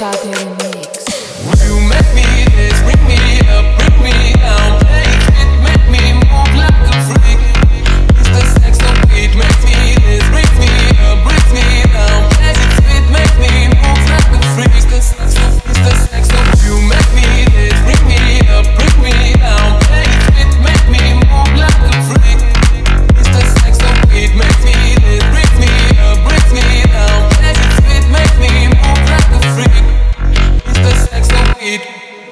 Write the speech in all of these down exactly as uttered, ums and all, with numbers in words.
Saturday mix. You make me this, bring me up, bring me down. Play it, make me move like a freak. It's the sex of it, makes me this, brings me up, brings me down. Play it, make me move like a freak. It's the sex of, it's the sex of you make me this, bring me up, bring me down. Play it, make me move like a freak. It's the sex of it, makes me this, brings me up, brings me down. Play it, make me move like a freak. It's the sex of it.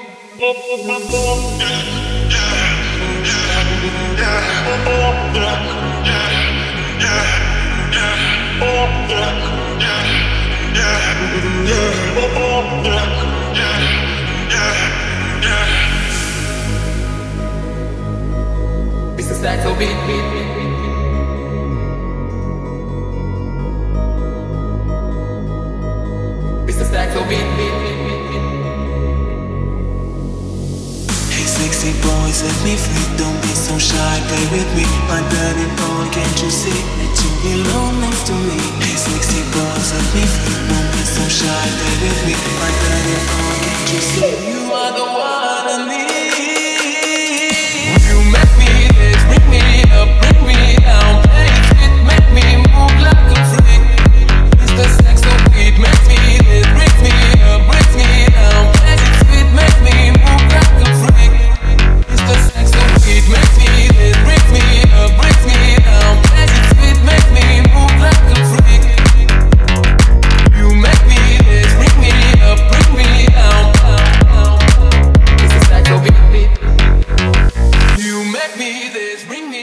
It's the sex of it. It's the sex of it. Sexy boy, set me free. Don't be so shy, play with me. I got it on, can't you see that you belong next to me? Hey, sexy boy, set me free. Don't be so shy, play with me. I got it on, can't you see? You are the one I need. You make me this, bring me up, bring me down. Play it, make me move like a freak. It's the sex of it, makes me this, brings me up, brings me down. Play it, make me move like a freak. It's the sex of it, makes me this, brings me up, brings me down. Play it, make me move like a freak. You make me this, bring me up, bring me down. It's the sex of it. You make me this, bring me